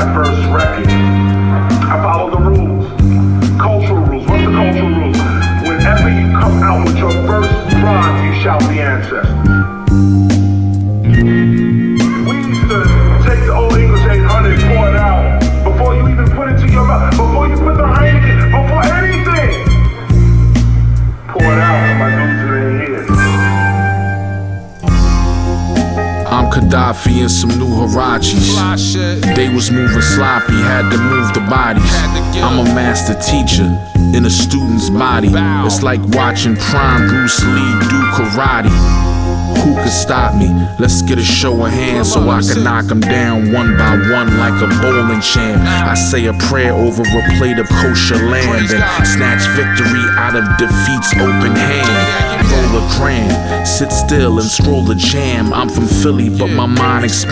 my first record. I follow the rules. Cultural rules. What's the cultural rules? Whenever you come out with your first rhyme, you shout the ancestors. We used to take the old English 800 and pour it out before you even put it to your mouth, before you put the Heineken, before anything. Pour it out, my dudes are in here. I'm Gaddafi and some new Huaraches. They was moving sloppy, had to move the bodies. I'm a master teacher in a student's body. It's like watching prime Bruce Lee do karate. Who could stop me? Let's get a show of hands so I can knock them down one by one like a bowling champ. I say a prayer over a plate of kosher lamb and snatch victory out of defeat's open hand. Roll a gram, sit still and scroll the jam. I'm from Philly, but my mind expands.